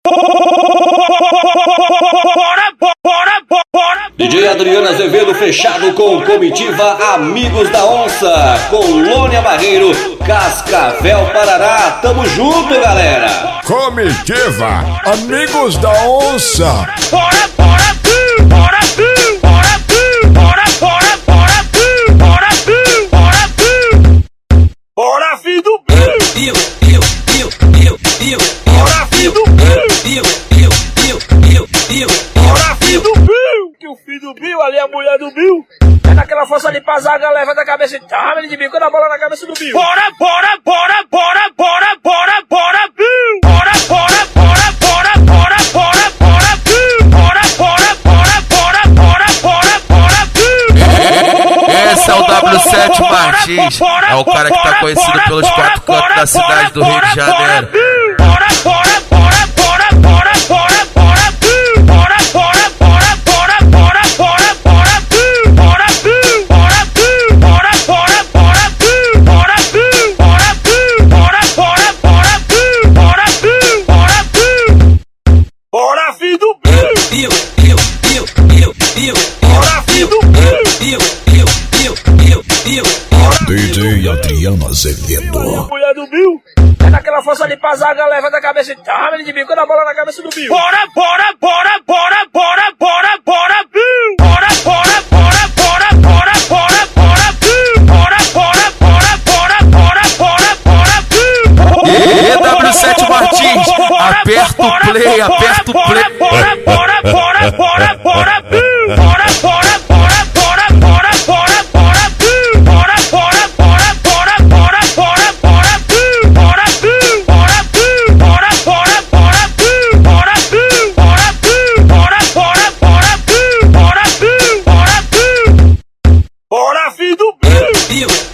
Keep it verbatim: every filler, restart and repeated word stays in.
D J Adriano Azevedo fechado com comitiva Amigos da Onça, Colônia Barreiro, Cascavel, Paraná. Tamo junto, galera. Comitiva Amigos da Onça. Bora, bora, bora, bora, bora, bora, bora, bora, bora, bora, filho do Bill. Bill, Bill, Bill, Bill, Bora, filho do Bill. Bill, Bill, Bill, Bill, Bill. Bora, filho do Bill. Que o filho do Bill, ali é a mulher do Bill. É naquela força de pazaga, levanta a cabeça e tá, ele de bico na bola na cabeça do Bill. Bora, bora, bora, bora, bora, bora, bora, Bill. Bora, bora, bora, bora, bora, bora, bora, Bill. Bora, bora, bora, bora, bora, bora, bora, Bill. Esse é o W sete Martins, é o cara que tá conhecido pelos quatro cantos da cidade do Rio de Janeiro. Bora, bora, bora, bora, bora, bora, bora, Bill. Bora, bora, bora, bora, bora, bora, bora, Bill. Bora, Bill. Bora, Bill. Bora, bora, bora, Bill. Bora, Bill. Bora, Bill. Bora, bora, bora, Bill. Bora, Bill. Bora, Bill. Bora, filho do Bill. Bill, Bill, Bill, Bill, Bill. Bora, filho do Bill. Bill, Bill, Bill, Bill, Bill. D J Adriano Azevedo. Mulher do Bill. É naquela força de pazaga, levanta a cabeça e tá, ele de bico na bola na cabeça do Bill. Bora, bora, bora, bora, bora, bora, bora, Bill. Bora, bora, bora, bora, bora, bora, bora, Bill. Bora, bora, bora, bora, bora, bora, bora, Bill. E W sete Martins, aperta o play, aperta o play. Bora, bora, bora, bora, bora, Bill. Bora, bora, bora, bora, bora, bora, bora, Bill. Bora, bora, bora, bora, bora, bora, bora, Bill. Bora, Bill. Bora, Bill. Bora, bora, bora, Bill. Bora, Bill. Bora, Bill. Bora, bora, bora, Bill. Bora, Bill. Bora, Bill. Bora, filho do Bill. Bill,